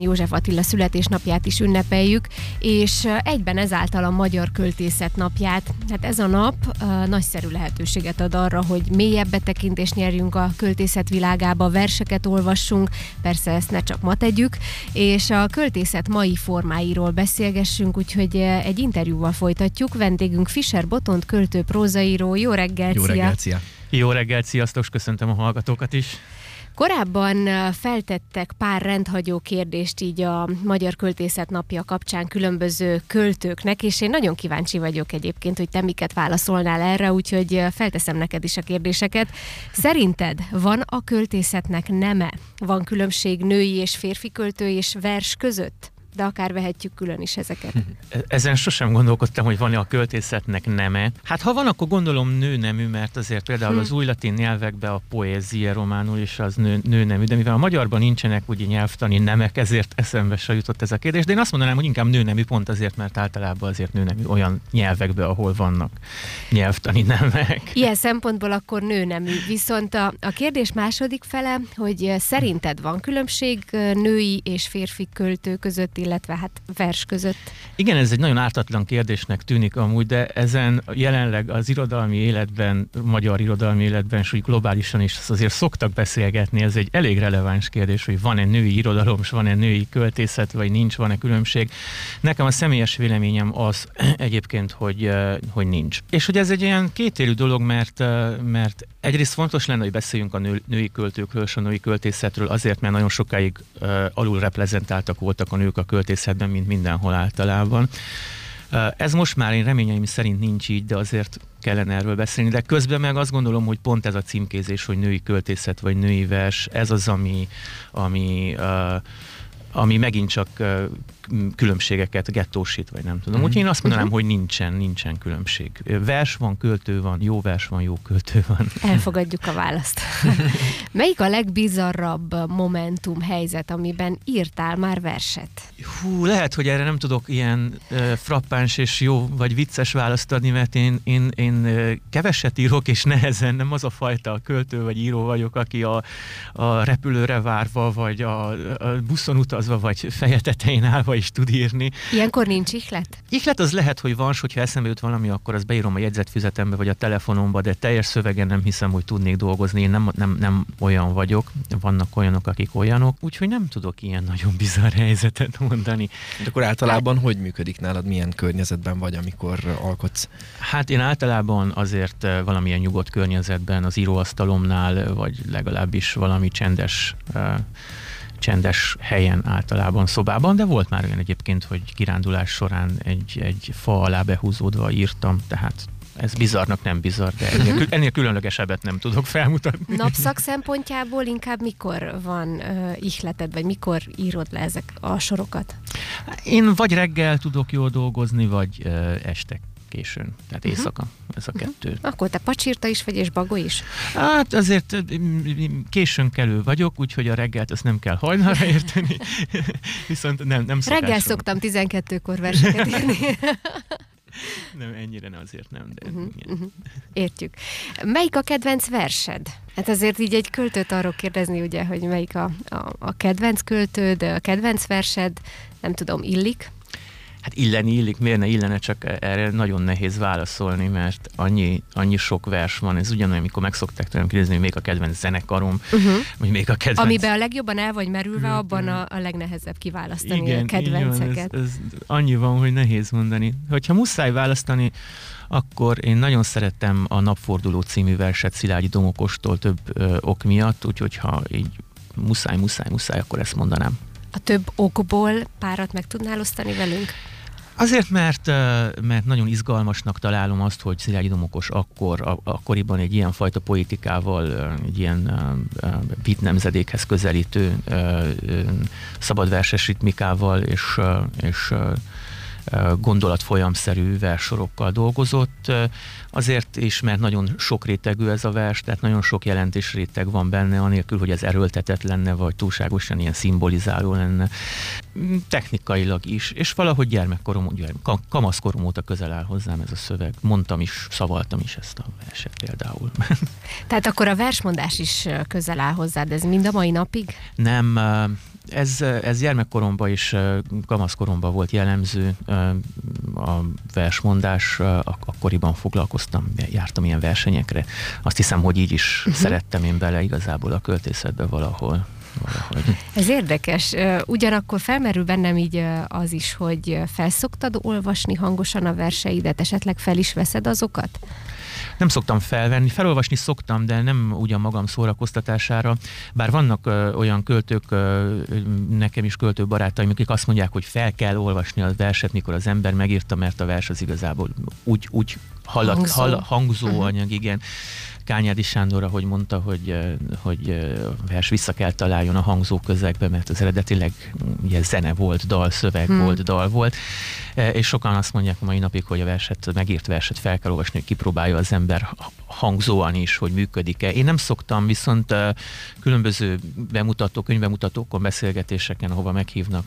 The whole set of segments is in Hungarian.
József Attila születésnapját is ünnepeljük, és egyben ezáltal a Magyar Költészet napját. Hát ez a nap nagyszerű lehetőséget ad arra, hogy mélyebb betekintést nyerjünk a költészet világába, verseket olvassunk, persze ezt ne csak ma tegyük, és a költészet mai formáiról beszélgessünk, úgyhogy egy interjúval folytatjuk. Vendégünk Fischer Botond, költő, prózaíró. Jó reggelt, Jó reggelt, szia! Jó reggelt, sziasztok, köszöntöm a hallgatókat is. Korábban feltettek pár rendhagyó kérdést így a Magyar Költészet napja kapcsán különböző költőknek, és én nagyon kíváncsi vagyok egyébként, hogy te miket válaszolnál erre, úgyhogy felteszem neked is a kérdéseket. Szerinted van a költészetnek neme? Van különbség női és férfi költő és vers között? De akár vehetjük külön is ezeket. Ezen sosem gondolkodtam, hogy van-e a költészetnek neme. Hát ha van, akkor gondolom nőnemű, mert azért például az új latin nyelvekben a poézia románul is az nőnemű, de mivel a magyarban nincsenek ugye nyelvtani nemek, ezért eszembe se jutott ez a kérdés. De én azt mondanám, hogy inkább nőnemű pont azért, mert általában azért nőnemű olyan nyelvekben, ahol vannak nyelvtani nemek. Ilyen szempontból akkor nőnemű. Viszont a kérdés második fele, hogy szerinted van különbség női és férfi költő között, illetve hát vers között? Igen, ez egy nagyon ártatlan kérdésnek tűnik amúgy, de ezen jelenleg az irodalmi életben, magyar irodalmi életben, és úgy globálisan is azért szoktak beszélgetni. Ez egy elég releváns kérdés, hogy van-e női irodalom, és van-e női költészet, vagy nincs, van-e különbség. Nekem a személyes véleményem az egyébként, hogy nincs. És hogy ez egy ilyen kétélű dolog, mert egyrészt fontos lenne, hogy beszéljünk a női költőkről és a női költészetről, azért, mert nagyon sokáig alul reprezentáltak voltak a nők a költészetben, mint mindenhol általában. Ez most már én reményeim szerint nincs így, de azért kellene erről beszélni. De közben meg azt gondolom, hogy pont ez a címkézés, hogy női költészet vagy női vers, ez az, ami megint csak különbségeket gettósít, vagy nem tudom. Úgyhogy én azt mondanám, hogy nincsen különbség. Vers van, költő van, jó vers van, jó költő van. Elfogadjuk a választ. Melyik a legbizarrabb momentum, helyzet, amiben írtál már verset? Hú, lehet, hogy erre nem tudok ilyen frappáns és jó vagy vicces választ adni, mert én keveset írok, és nehezen, nem az a fajta költő vagy író vagyok, aki a repülőre várva, vagy a buszon utazva, vagy feje tetején állva is tud írni. Ilyenkor nincs ihlet? Ihlet az lehet, hogy van, hogyha eszembe jut valami, akkor azt beírom a jegyzetfüzetembe, vagy a telefonomba, de teljes szövegen nem hiszem, hogy tudnék dolgozni. Én nem olyan vagyok, vannak olyanok, akik olyanok, úgyhogy nem tudok ilyen nagyon bizarr helyzetet mondani. De akkor általában hogy működik nálad, milyen környezetben vagy, amikor alkotsz? Hát én általában azért valamilyen nyugodt környezetben, az íróasztalomnál, vagy legalábbis valami csendes helyen, általában szobában, de volt már olyan egyébként, hogy kirándulás során egy fa alá behúzódva írtam, tehát ez bizarrnak nem bizarr, de ennél különlegesebbet nem tudok felmutatni. Napszak szempontjából inkább mikor van ihleted, vagy mikor írod le ezek a sorokat? Én vagy reggel tudok jól dolgozni, vagy este későn, tehát éjszaka, ez a kettő. Akkor te pacsirta is vagy, és bagó is? Hát azért későn kelő vagyok, úgyhogy a reggelt ezt nem kell hajnalra érteni, viszont nem szokásom. Reggel szoktam 12-kor verseket írni. Nem, ennyire azért nem, de Értjük. Melyik a kedvenc versed? Hát azért így egy költőt arról kérdezni, ugye, hogy melyik a kedvenc költőd, a kedvenc versed, nem tudom, illik? Hát illik, miért ne illene, csak erre nagyon nehéz válaszolni, mert annyi sok vers van, ez ugyanolyan, amikor meg szokták tőlem kérdezni, hogy még a kedvenc zenekarom, vagy még a kedvenc... Amiben a legjobban el vagy merülve, abban a legnehezebb kiválasztani. Igen, a kedvenceket. Ez annyi van, hogy nehéz mondani. Hogyha muszáj választani, akkor én nagyon szerettem a Napforduló című verset Szilágyi Domokostól több ok miatt, úgyhogy ha így muszáj, akkor ezt mondanám. A több okból párat meg tudnál osztani velünk? Azért, mert nagyon izgalmasnak találom azt, hogy Szilágyi Domokos akkoriban egy ilyen fajta poetikával, egy ilyen beat nemzedékhez közelítő szabadverses ritmikával és gondolatfolyamszerű verssorokkal dolgozott. Azért is, mert nagyon sok rétegű ez a vers, tehát nagyon sok jelentés réteg van benne, anélkül, hogy ez erőltetett lenne, vagy túlságosan ilyen szimbolizáló lenne. Technikailag is, és valahogy kamaszkorom óta közel áll hozzám ez a szöveg. Mondtam is, szavaltam is ezt a verset például. Tehát akkor a versmondás is közel áll hozzád, ez mind a mai napig? Nem, Ez gyermekkoromban és kamaszkoromban volt jellemző, a versmondás, akkoriban foglalkoztam, jártam ilyen versenyekre. Azt hiszem, hogy így is szerettem én bele igazából a költészetbe valahogy. Ez érdekes. Ugyanakkor felmerül bennem így az is, hogy felszoktad olvasni hangosan a verseidet, esetleg fel is veszed azokat? Nem szoktam felvenni, felolvasni szoktam, de nem ugyan magam szórakoztatására, bár vannak olyan költők, nekem is költő barátaim, akik azt mondják, hogy fel kell olvasni a verset, mikor az ember megírta, mert a vers az igazából úgy hangzó anyag, igen. Kányádi Sándor, ahogy mondta, hogy vers vissza kell találjon a hangzó közegbe, mert az eredetileg ugye zene volt, dalszöveg volt, dal volt, és sokan azt mondják a mai napig, hogy a megírt verset fel kell olvasni, hogy kipróbálja az ember hangzóan is, hogy működik-e. Én nem szoktam, viszont különböző könyvbemutatókon, beszélgetéseken, ahova meghívnak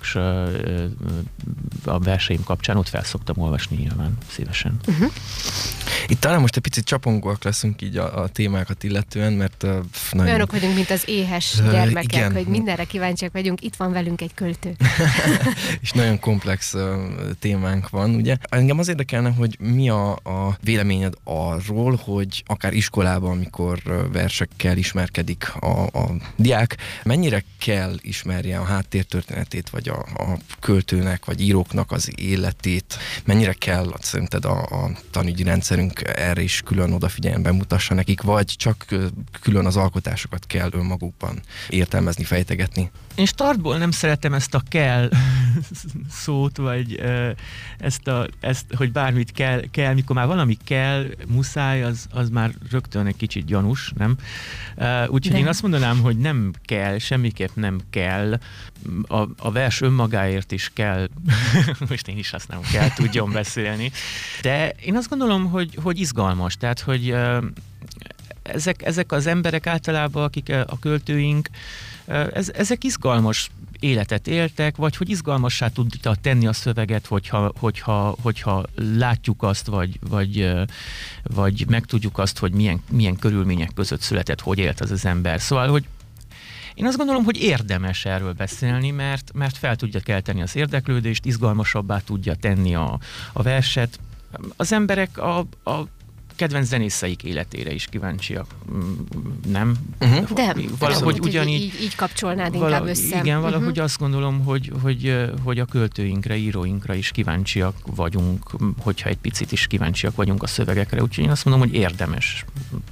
a verseim kapcsán, ott fel szoktam olvasni nyilván szívesen. Itt talán most egy picit csapongóak leszünk így a témákat illetően, mert nagyon... Olyanok vagyunk, mint az éhes gyermekek, hogy mindenre kíváncsiak vagyunk, itt van velünk egy költő. És nagyon komplex témánk van, ugye? Engem az érdekelne, hogy mi a véleményed arról, hogy akár iskolában, amikor versekkel ismerkedik a diák, mennyire kell ismerje a háttértörténetét, vagy a költőnek, vagy íróknak az életét, mennyire kell szerinted a tanügyi rendszerünk erre is külön odafigyeljen, bemutassa nekik, vagy csak külön az alkotásokat kell önmagukban értelmezni, fejtegetni? Én startból nem szeretem ezt a kell szót, vagy ezt, hogy bármit kell, mikor már valami kell, muszáj, az már rögtön egy kicsit gyanús, nem? Úgyhogy én azt mondanám, hogy nem kell, semmiképp nem kell, a vers önmagáért is kell, most én is használom, kell tudjon beszélni, de én azt gondolom, hogy izgalmas, tehát, hogy ezek az emberek általában, akik a költőink, ezek izgalmas életet éltek, vagy hogy izgalmassá tudta tenni a szöveget, hogyha látjuk azt, vagy megtudjuk azt, hogy milyen körülmények között született, hogy élt az ember. Szóval, hogy én azt gondolom, hogy érdemes erről beszélni, mert fel tudja kelteni az érdeklődést, izgalmasabbá tudja tenni a verset. Az emberek a kedvenc zenészeik életére is kíváncsiak, nem? De valahogy ugyanígy így kapcsolnád inkább össze. Igen, valahogy azt gondolom, hogy a költőinkre, íróinkra is kíváncsiak vagyunk, hogyha egy picit is kíváncsiak vagyunk a szövegekre, úgyhogy én azt mondom, hogy érdemes.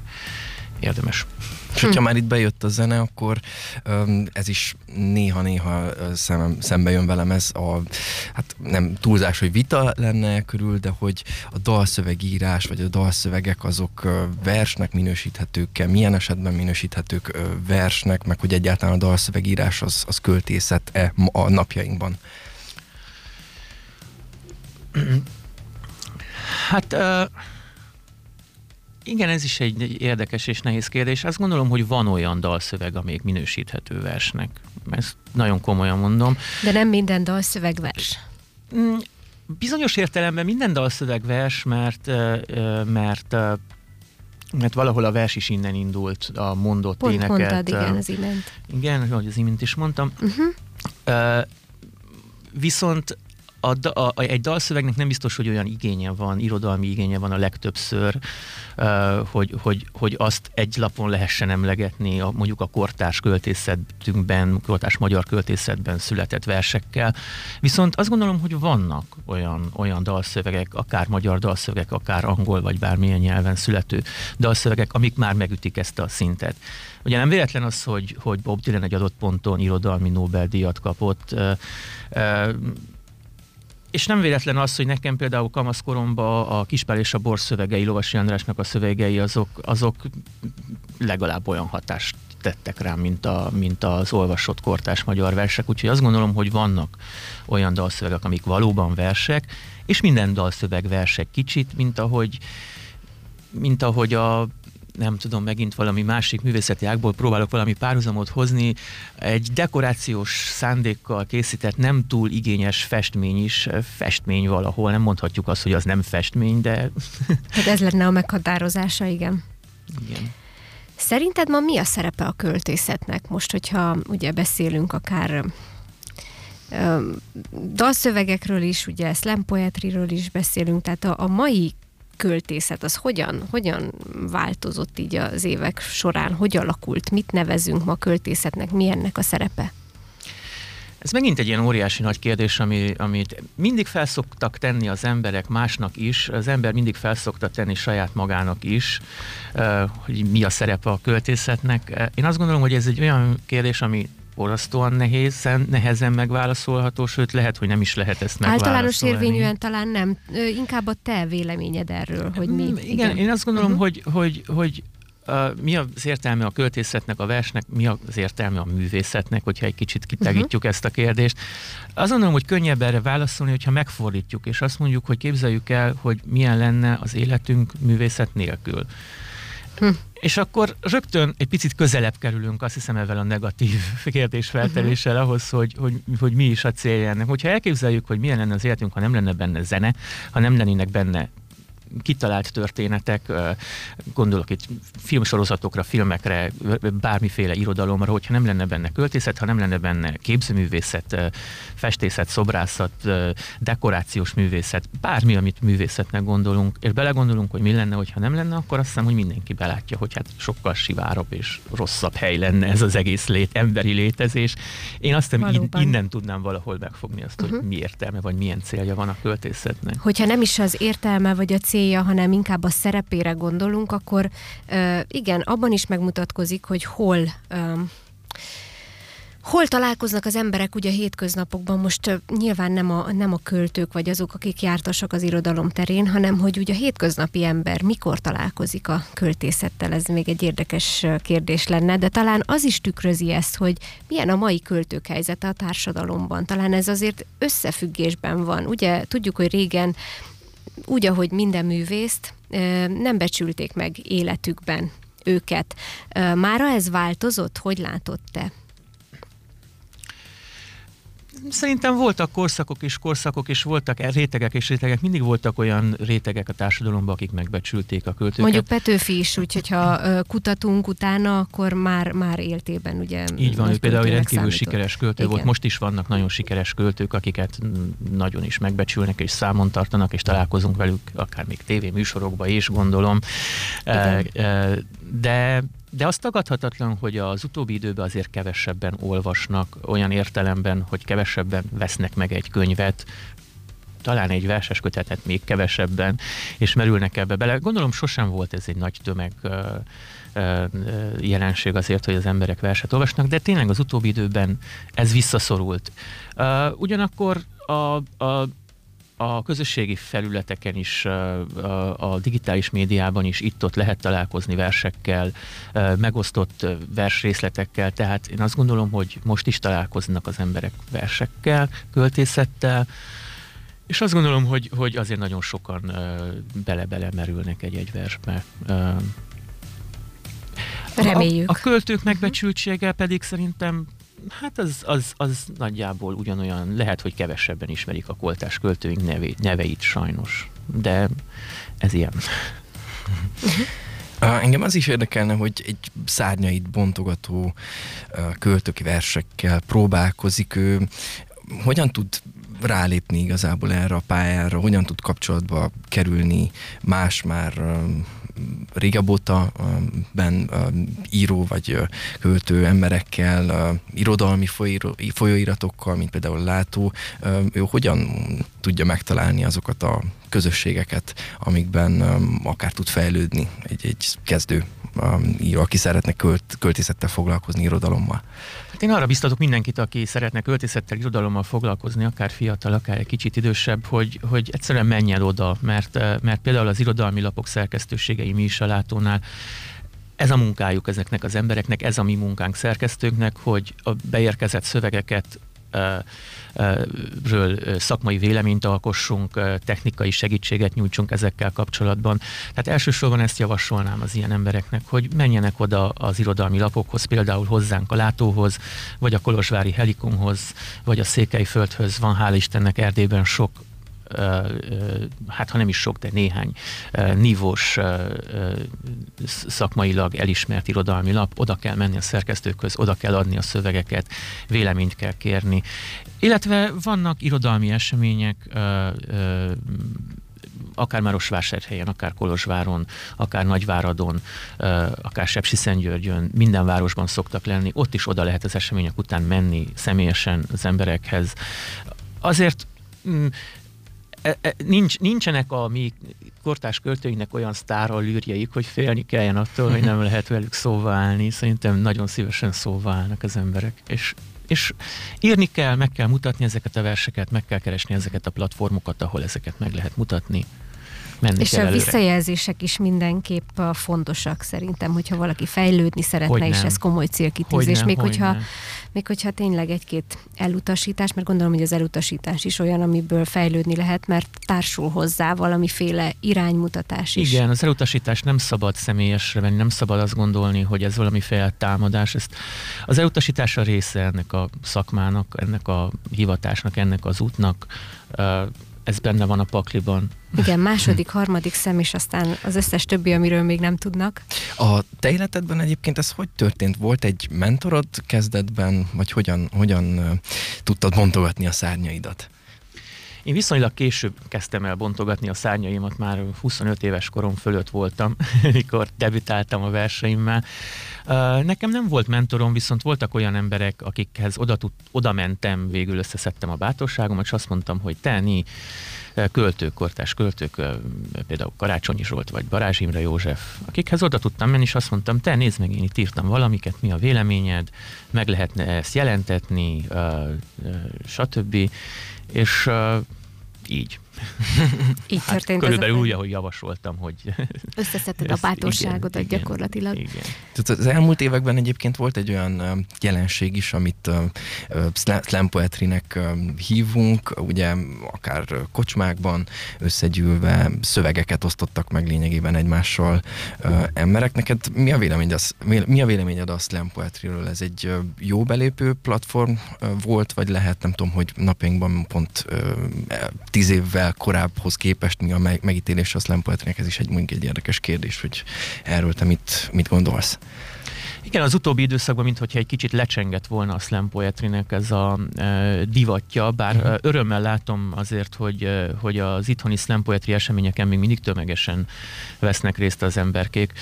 És hogyha már itt bejött a zene, akkor ez is néha-néha szembe jön velem ez hát nem túlzás, hogy vita lenne körül, de hogy a dalszövegírás, vagy a dalszövegek azok versnek minősíthetők-e, milyen esetben minősíthetők versnek, meg hogy egyáltalán a dalszövegírás az költészet-e a napjainkban? Hát... igen, ez is egy érdekes és nehéz kérdés. Azt gondolom, hogy van olyan dalszöveg, amelyik minősíthető versnek. Ezt nagyon komolyan mondom. De nem minden dalszöveg vers. Bizonyos értelemben minden dalszöveg vers, mert valahol a vers is innen indult, a mondott pont éneket. Mondtad, igen, az imént. Igen, ahogy az imént is mondtam. Viszont egy dalszövegnek nem biztos, hogy olyan igénye van, irodalmi igénye van a legtöbbször, hogy azt egy lapon lehessen emlegetni mondjuk a kortárs költészetünkben, kortárs magyar költészetben született versekkel. Viszont azt gondolom, hogy vannak olyan dalszövegek, akár magyar dalszövegek, akár angol vagy bármilyen nyelven születő dalszövegek, amik már megütik ezt a szintet. Ugye nem véletlen az, hogy Bob Dylan egy adott ponton irodalmi Nobel-díjat kapott, és nem véletlen az, hogy nekem például kamaszkoromban a Kispál és a bor szövegei, Lovasi Andrásnak a szövegei, azok legalább olyan hatást tettek rám, mint az olvasott kortárs magyar versek. Úgyhogy azt gondolom, hogy vannak olyan dalszövegek, amik valóban versek, és minden dalszöveg versek kicsit, mint ahogy nem tudom, megint valami másik művészeti ágból próbálok valami párhuzamot hozni, egy dekorációs szándékkal készített, nem túl igényes festmény is festmény valahol, nem mondhatjuk azt, hogy az nem festmény, de... Hát ez lenne a meghatározása, igen. Igen. Szerinted ma mi a szerepe a költészetnek? Most, hogyha ugye beszélünk akár dalszövegekről is, ugye slam poetryről is beszélünk, tehát a mai költészet az hogyan változott így az évek során, hogy alakult, mit nevezünk ma költészetnek, mi ennek a szerepe? Ez megint egy ilyen óriási nagy kérdés, amit mindig felszoktak tenni az emberek másnak is, az ember mindig felszokta tenni saját magának is, hogy mi a szerepe a költészetnek. Én azt gondolom, hogy ez egy olyan kérdés, ami borzasztóan nehezen megválaszolható, sőt lehet, hogy nem is lehet ezt megválaszolni. Általános érvényűen talán nem. Inkább a te véleményed erről, hogy mi. Igen, én azt gondolom, hogy mi az értelme a költészetnek, a versnek, mi az értelme a művészetnek, hogyha egy kicsit kitágítjuk ezt a kérdést. Azt gondolom, hogy könnyebb erre válaszolni, hogyha megfordítjuk, és azt mondjuk, hogy képzeljük el, hogy milyen lenne az életünk művészet nélkül. És akkor rögtön egy picit közelebb kerülünk, azt hiszem, ezzel a negatív kérdésfelteléssel ahhoz, hogy mi is a célja ennek. Hogyha elképzeljük, hogy milyen lenne az életünk, ha nem lenne benne zene, ha nem lennének benne kitalált történetek, gondolok itt filmsorozatokra, filmekre, bármiféle irodalomra, hogyha nem lenne benne költészet, ha nem lenne benne képzőművészet, festészet, szobrászat, dekorációs művészet, bármi, amit művészetnek gondolunk, és belegondolunk, hogy mi lenne, hogyha nem lenne, akkor azt hiszem, hogy mindenki belátja, hogy hát sokkal sivárabb és rosszabb hely lenne ez az egész emberi létezés. Én azt hiszem, innen tudnám valahol megfogni azt, hogy mi értelme, vagy milyen célja van a költészetnek. Hogyha nem is az értelme, vagy a célja, hanem inkább a szerepére gondolunk, akkor igen, abban is megmutatkozik, hogy hol találkoznak az emberek ugye a hétköznapokban, most nyilván nem a költők vagy azok, akik jártasak az irodalom terén, hanem hogy ugye a hétköznapi ember mikor találkozik a költészettel, ez még egy érdekes kérdés lenne, de talán az is tükrözi ezt, hogy milyen a mai költők helyzete a társadalomban. Talán ez azért összefüggésben van. Ugye tudjuk, hogy régen úgy, ahogy minden művészt, nem becsülték meg életükben őket. Mára ez változott? Hogy látod te? Szerintem voltak korszakok, és voltak rétegek és rétegek. Mindig voltak olyan rétegek a társadalomban, akik megbecsülték a költőket. Mondjuk Petőfi is, úgyhogy ha kutatunk utána, akkor már éltében ugye... Így van, ő például egy rendkívül sikeres költő volt. Most is vannak nagyon sikeres költők, akiket nagyon is megbecsülnek, és számon tartanak, és találkozunk velük, akár még tévéműsorokban is, gondolom. De az tagadhatatlan, hogy az utóbbi időben azért kevesebben olvasnak, olyan értelemben, hogy kevesebben vesznek meg egy könyvet, talán egy verses kötetet még kevesebben, és merülnek ebbe bele. Gondolom sosem volt ez egy nagy tömeg jelenség azért, hogy az emberek verset olvasnak, de tényleg az utóbbi időben ez visszaszorult. Ugyanakkor a közösségi felületeken is, a digitális médiában is itt-ott lehet találkozni versekkel, megosztott versrészletekkel, tehát én azt gondolom, hogy most is találkoznak az emberek versekkel, költészettel, és azt gondolom, hogy azért nagyon sokan bele-bele merülnek egy versbe. Reméljük. A költők megbecsültsége pedig szerintem hát az nagyjából ugyanolyan, lehet, hogy kevesebben ismerik a koltás költőink neveit sajnos, de ez ilyen. Engem az is érdekelne, hogy egy szárnyait bontogató költői versekkel próbálkozik, ő hogyan tud rálépni igazából erre a pályára, hogyan tud kapcsolatba kerülni más már régebb óta író vagy költő emberekkel, irodalmi folyóiratokkal, mint például Látó, ő hogyan tudja megtalálni azokat a közösségeket, amikben akár tud fejlődni egy kezdő író, aki szeretne költészettel foglalkozni, irodalommal. Hát én arra biztatok mindenkit, aki szeretne költészettel, irodalommal foglalkozni, akár fiatal, akár egy kicsit idősebb, hogy egyszerűen menj el oda, mert például az irodalmi lapok szerkesztőségei, mi is a Látónál, ez a munkájuk ezeknek az embereknek, ez a mi munkánk szerkesztőknek, hogy a beérkezett szövegeket ről szakmai véleményt alkossunk, technikai segítséget nyújtsunk ezekkel kapcsolatban. Tehát elsősorban ezt javasolnám az ilyen embereknek, hogy menjenek oda az irodalmi lapokhoz, például hozzánk a Látóhoz, vagy a kolozsvári Helikumhoz, vagy a Székelyföldhöz. Van hál' Istennek Erdélyben sok hát ha nem is sok, de néhány nívós, szakmailag elismert irodalmi lap, oda kell menni a szerkesztőkhöz, oda kell adni a szövegeket, véleményt kell kérni. Illetve vannak irodalmi események, akár Marosvásárhelyen, akár Kolozsváron, akár Nagyváradon, akár Sepsiszentgyörgyön, minden városban szoktak lenni, ott is oda lehet az események után menni személyesen az emberekhez. Azért nincsenek a mi kortárs költőinknek olyan sztárral lűrjeik, hogy félni kelljen attól, hogy nem lehet velük szóba állni. Szerintem nagyon szívesen szóba állnak az emberek. És írni kell, meg kell mutatni ezeket a verseket, meg kell keresni ezeket a platformokat, ahol ezeket meg lehet mutatni. És a visszajelzések is mindenképp fontosak szerintem, hogyha valaki fejlődni szeretne, és ez komoly célkitűzés. Még hogyha tényleg egy-két elutasítás, mert gondolom, hogy az elutasítás is olyan, amiből fejlődni lehet, mert társul hozzá valamiféle iránymutatás is. Igen, az elutasítás nem szabad személyesre venni, nem szabad azt gondolni, hogy ez valamiféle támadás. Az elutasítás a része ennek a szakmának, ennek a hivatásnak, ennek az útnak. Ez benne van a pakliban. Igen, második, harmadik szem, és aztán az összes többi, amiről még nem tudnak. A te életedben egyébként ez hogy történt? Volt egy mentorod kezdetben, vagy hogyan tudtad bontogatni a szárnyaidat? Én viszonylag később kezdtem el bontogatni a szárnyaimat, már 25 éves korom fölött voltam, mikor debütáltam a verseimmel. Nekem nem volt mentorom, viszont voltak olyan emberek, akikhez oda mentem, végül összeszedtem a bátorságomat, és azt mondtam, hogy te, költők, kortárs költők, például Karácsonyi Zsolt vagy Balázs Imre József, akikhez oda tudtam menni, és azt mondtam, te nézd meg, én itt írtam valamiket, mi a véleményed, meg lehetne ezt jelentetni, stb. És így. Így történt. Körülbelül úgy, ahogy javasoltam, hogy... Összeszedted a bátorságodat gyakorlatilag. Igen. Az elmúlt években egyébként volt egy olyan jelenség is, amit slam poetrynek hívunk, ugye akár kocsmákban összegyűlve szövegeket osztottak meg lényegében egymással emberek. Neked mi a véleményed a slam poetryről? Ez egy jó belépő platform volt, vagy lehet, nem tudom, hogy napjainkban pont 10 évvel korábbhoz képest mi a megítélés a slam poetrynek? Ez is mondjuk egy érdekes kérdés, hogy erről te mit gondolsz? Igen, az utóbbi időszakban, minthogyha egy kicsit lecsengett volna a slam poetrynek ez a divatja, bár örömmel látom azért, hogy az itthoni slam poetry eseményeken még mindig tömegesen vesznek részt az emberkék.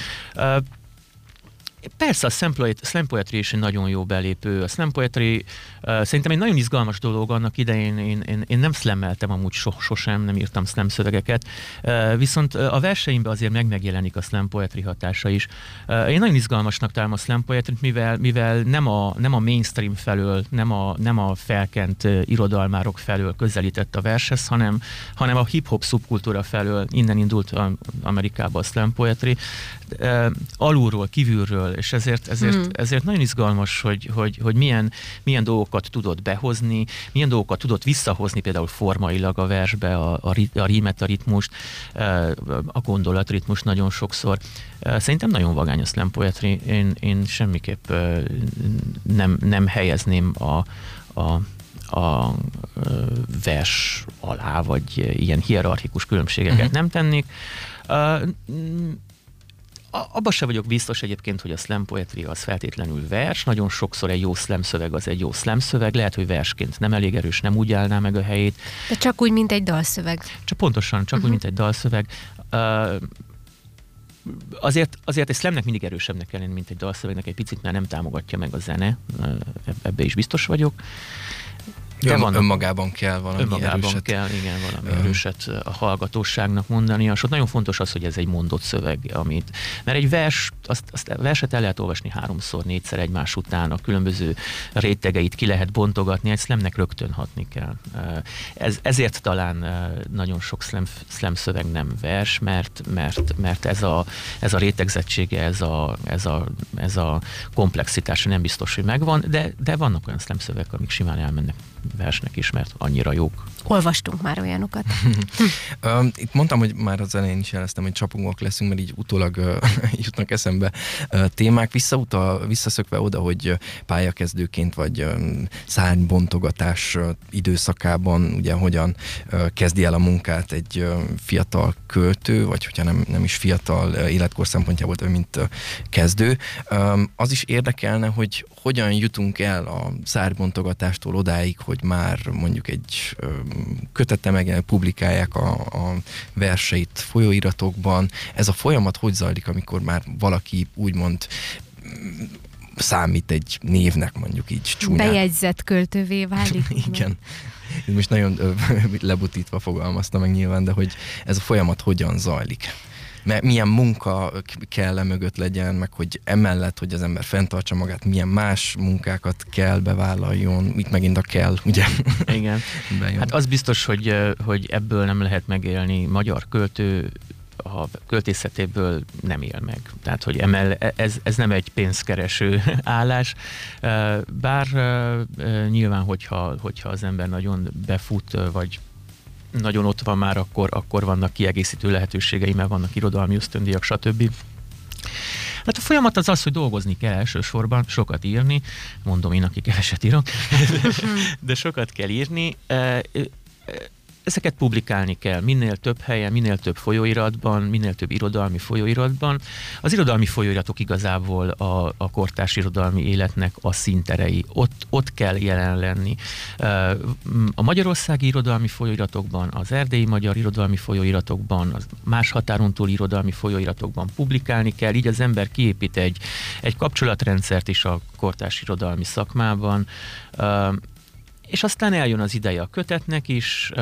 Persze a slam poetry is egy nagyon jó belépő. A slam poetry szerintem egy nagyon izgalmas dolog. Annak idején én nem slammeltem amúgy sosem, nem írtam slam szövegeket, viszont a verseimben azért megjelenik a slam poetry hatása is. Én nagyon izgalmasnak találom a slam poetryt, mivel nem a mainstream felől, nem a felkent irodalmárok felől közelített a vershez, hanem a hip-hop szubkultúra felől, innen indult Amerikában a slam poetry, alulról, kívülről, és ezért nagyon izgalmas, hogy milyen dolgokat tudod behozni, milyen dolgokat tudod visszahozni például formailag a versbe, a rímet, a ritmust, a gondolatritmust nagyon sokszor. Szerintem nagyon vagány a slam poetry. Én semmiképp nem helyezném a vers alá, vagy ilyen hierarchikus különbségeket nem tennék. Abban sem vagyok biztos egyébként, hogy a slam poetry az feltétlenül vers. Nagyon sokszor egy jó slam szöveg az egy jó slam szöveg. Lehet, hogy versként nem elég erős, nem úgy állná meg a helyét. De csak úgy, mint egy dalszöveg. Pontosan, csak úgy, mint egy dalszöveg. Azért egy slamnek mindig erősebbnek kell lenni, mint egy dalszövegnek, egy picit, mert nem támogatja meg a zene. Ebbe is biztos vagyok. Önmagában kell valami erőset. Erőset a hallgatóságnak mondani. És ott nagyon fontos az, hogy ez egy mondott szöveg, mert egy vers, a verset el lehet olvasni 3-szor, 4-szer egymás után, a különböző rétegeit ki lehet bontogatni, egy slamnek rögtön hatni kell. Ezért talán nagyon sok slam szöveg nem vers, mert ez a rétegzettsége, ez a komplexitása nem biztos, hogy megvan, de vannak olyan slam szövegek, amik simán elmennek versnek is, mert annyira jók. Olvastunk már olyanokat. Itt mondtam, hogy már az elején is jeleztem, hogy csapongóak leszünk, mert így utólag jutnak eszembe témák. Visszaszökve oda, hogy pályakezdőként vagy szárnybontogatás időszakában ugye hogyan kezdi el a munkát egy fiatal költő, vagy hogyha nem is fiatal életkor szempontjából, mint kezdő. Az is érdekelne, hogy hogyan jutunk el a szárnybontogatástól odáig, hogy már mondjuk egy kötete meg publikálják a verseit folyóiratokban. Ez a folyamat hogy zajlik, amikor már valaki úgymond számít egy névnek, mondjuk így csúnyán? Bejegyzett költővé válik. Igen. Most nagyon lebutítva fogalmaztam meg nyilván, de hogy ez a folyamat hogyan zajlik? Mert milyen munka kell mögött legyen, meg hogy emellett, hogy az ember fenntartsa magát, milyen más munkákat kell bevállaljon, itt megint a kell, ugye? Igen. Hát az biztos, hogy ebből nem lehet megélni. Magyar költő a költészetéből nem él meg. Tehát, hogy ez nem egy pénzkereső állás, bár nyilván, hogyha az ember nagyon befut, vagy nagyon ott van már, akkor vannak kiegészítő lehetőségei, mert vannak irodalmi ösztöndíjak, stb. Hát a folyamat az, hogy dolgozni kell elsősorban, sokat írni, mondom én, aki keveset írok, de sokat kell írni. Ezeket publikálni kell minél több helyen, minél több folyóiratban, minél több irodalmi folyóiratban. Az irodalmi folyóiratok igazából a kortárs irodalmi életnek a színterei. Ott kell jelen lenni. A magyarországi irodalmi folyóiratokban, az erdélyi magyar irodalmi folyóiratokban, az más határon túli irodalmi folyóiratokban publikálni kell, így az ember kiépít egy kapcsolatrendszert is a kortárs irodalmi szakmában, és aztán eljön az ideje a kötetnek is,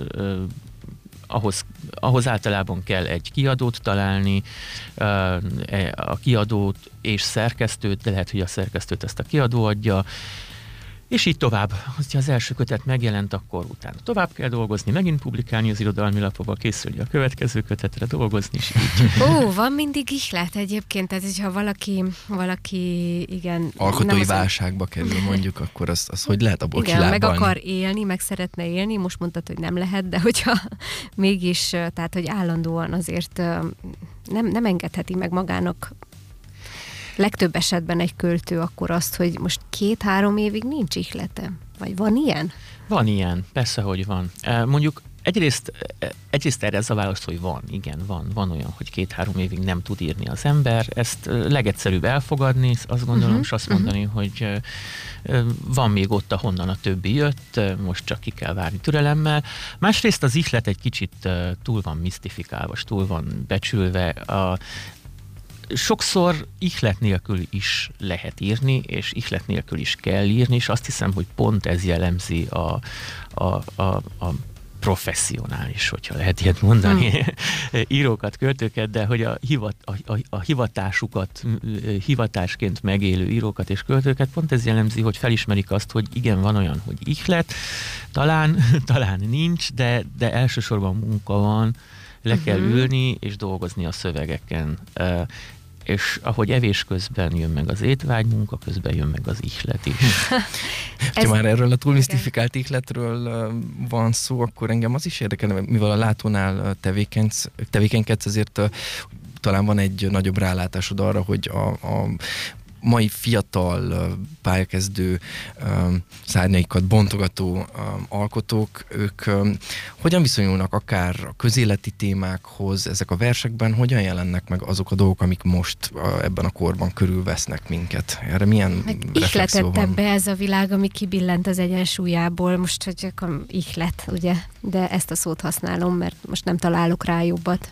ahhoz általában kell egy kiadót találni, a kiadót és szerkesztőt, de lehet, hogy a szerkesztőt ezt a kiadó adja, és így tovább. Ha az első kötet megjelent, akkor utána tovább kell dolgozni, megint publikálni az irodalmi lapokba, készülni a következő kötetre, dolgozni is így. Van mindig ihlet egyébként, tehát hogyha valaki igen... Alkotói válságba kerül mondjuk, akkor az hogy lehet abból kilábalni? Igen, meg akar élni, meg szeretne élni, most mondtad, hogy nem lehet, de hogyha mégis, tehát hogy állandóan azért nem engedheti meg magának legtöbb esetben egy költő akkor azt, hogy most 2-3 évig nincs ihlete. Vagy van ilyen? Van ilyen, persze, hogy van. Mondjuk egyrészt erre ez a válasz, hogy van, igen, van olyan, hogy 2-3 évig nem tud írni az ember. Ezt legegyszerűbb elfogadni, azt gondolom, és azt mondani, hogy van még ott, ahonnan a többi jött, most csak ki kell várni türelemmel. Másrészt az ihlet egy kicsit túl van misztifikálva, túl van becsülve. Sokszor ihlet nélkül is lehet írni, és ihlet nélkül is kell írni, és azt hiszem, hogy pont ez jellemzi a professzionális, hogyha lehet ilyet mondani, írókat, költőket, de hogy a hivatásukat, hivatásként megélő írókat és költőket, pont ez jellemzi, hogy felismerik azt, hogy igen, van olyan, hogy ihlet, talán nincs, de elsősorban munka van, le kell ülni és dolgozni a szövegeken. És ahogy evés közben jön meg az étvágy, munka közben jön meg az ihlet is. Ha már erről a túl misztifikált ihletről van szó, akkor engem az is érdekel, mivel a Látónál tevékenykedsz, ezért talán van egy nagyobb rálátásod arra, hogy a mai fiatal pályakezdő szárnyaikat bontogató alkotók, ők hogyan viszonyulnak akár a közéleti témákhoz, ezek a versekben, hogyan jelennek meg azok a dolgok, amik most ebben a korban körülvesznek minket? Erre milyen reflexió van? Ihletettebb ez a világ, ami kibillent az egyensúlyából, most hogy ihlet, ugye? De ezt a szót használom, mert most nem találok rá jobbat.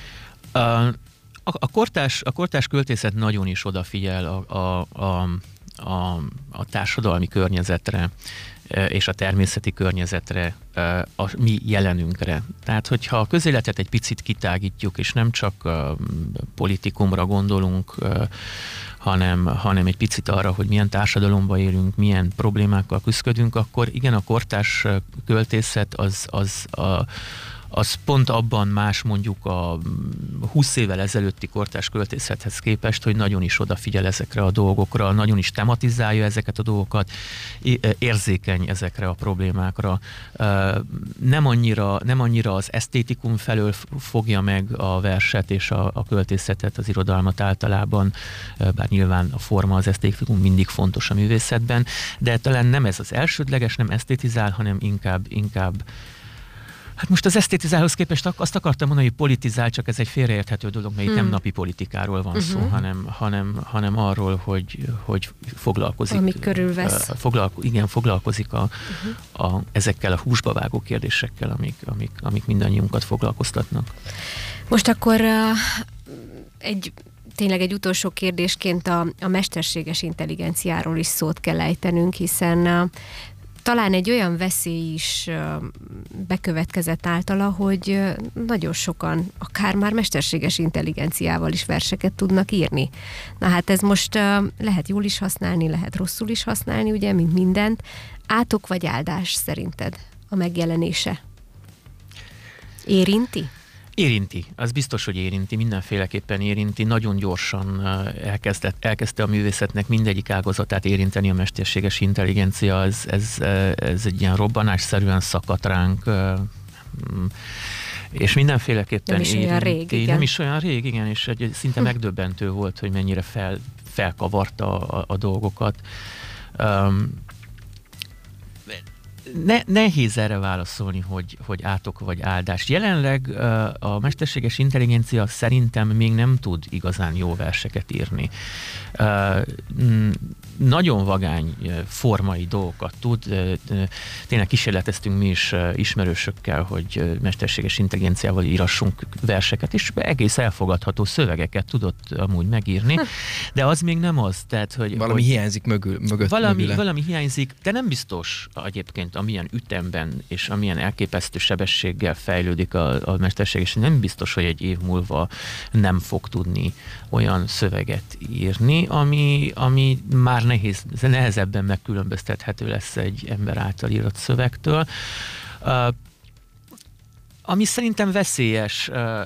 A kortárs költészet nagyon is odafigyel a társadalmi környezetre és a természeti környezetre, a mi jelenünkre. Tehát, hogyha a közéletet egy picit kitágítjuk, és nem csak politikumra gondolunk, hanem egy picit arra, hogy milyen társadalomban élünk, milyen problémákkal küzdködünk, akkor igen, a kortárs költészet az pont abban más mondjuk a 20 évvel ezelőtti kortárs költészethez képest, hogy nagyon is odafigyel ezekre a dolgokra, nagyon is tematizálja ezeket a dolgokat, érzékeny ezekre a problémákra. Nem annyira az esztétikum felől fogja meg a verset és a költészetet, az irodalmat általában, bár nyilván a forma, az esztétikum mindig fontos a művészetben, de talán nem ez az elsődleges, nem esztétizál, hanem inkább hát most az esztétizálhoz képest azt akartam mondani, hogy politizál, csak ez egy félreérthető dolog, mert itt nem napi politikáról van szó, hanem arról, hogy foglalkozik. Ami körülvesz. Foglalkozik ezekkel a húsba vágó kérdésekkel, amik mindannyiunkat foglalkoztatnak. Most akkor tényleg egy utolsó kérdésként a mesterséges intelligenciáról is szót kell ejtenünk, hiszen talán egy olyan veszély is bekövetkezett általa, hogy nagyon sokan akár már mesterséges intelligenciával is verseket tudnak írni. Na hát ez most lehet jól is használni, lehet rosszul is használni, ugye, mint mindent. Átok vagy áldás szerinted a megjelenése? Érinti? Érinti, az biztos, hogy érinti, mindenféleképpen érinti. Nagyon gyorsan elkezdte a művészetnek mindegyik ágazatát érinteni a mesterséges intelligencia, ez egy ilyen robbanásszerűen szakadt ránk, és mindenféleképpen nem is érinti. Olyan rég, igen. Nem is olyan rég, igen, és szinte megdöbbentő volt, hogy mennyire felkavarta a dolgokat. Nehéz erre válaszolni, hogy átok vagy áldás. Jelenleg a mesterséges intelligencia szerintem még nem tud igazán jó verseket írni. Nagyon vagány formai dolgokat tud. Tényleg kísérleteztünk mi is ismerősökkel, hogy mesterséges intelligenciával írassunk verseket, és egész elfogadható szövegeket tudott amúgy megírni, de az még nem az. Tehát, valami hiányzik mögött. Valami hiányzik, de nem biztos egyébként, amilyen ütemben és amilyen elképesztő sebességgel fejlődik a mesterséges, nem biztos, hogy egy év múlva nem fog tudni olyan szöveget írni, ami már nehezebben megkülönböztethető lesz egy ember által írott szövegtől. Ami szerintem veszélyes,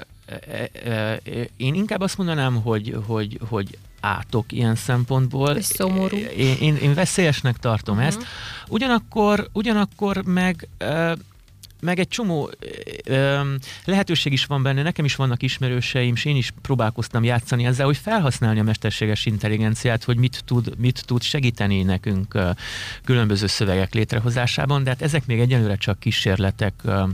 én inkább azt mondanám, hogy átok ilyen szempontból. És szomorú. Én veszélyesnek tartom ezt. Ugyanakkor meg egy csomó lehetőség is van benne, nekem is vannak ismerőseim, és én is próbálkoztam játszani ezzel, hogy felhasználni a mesterséges intelligenciát, hogy mit tud segíteni nekünk különböző szövegek létrehozásában, de hát ezek még egyelőre csak kísérletek.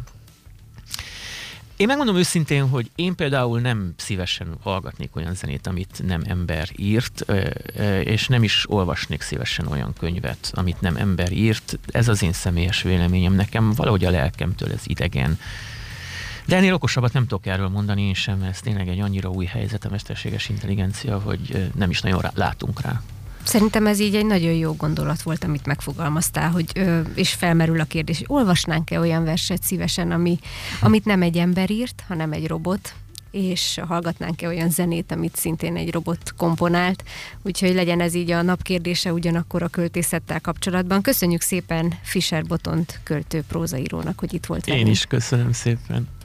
Én megmondom őszintén, hogy én például nem szívesen hallgatnék olyan zenét, amit nem ember írt, és nem is olvasnék szívesen olyan könyvet, amit nem ember írt. Ez az én személyes véleményem. Nekem valahogy a lelkemtől ez idegen. De ennél okosabbat nem tudok erről mondani én sem, ez tényleg egy annyira új helyzet a mesterséges intelligencia, hogy nem is nagyon látunk rá. Szerintem ez így egy nagyon jó gondolat volt, amit megfogalmaztál, és felmerül a kérdés, hogy olvasnánk-e olyan verset szívesen, amit nem egy ember írt, hanem egy robot, és hallgatnánk-e olyan zenét, amit szintén egy robot komponált. Úgyhogy legyen ez így a napkérdése ugyanakkor a költészettel kapcsolatban. Köszönjük szépen Fischer Botont költő prózaírónak, hogy itt volt velünk. Én is köszönöm szépen.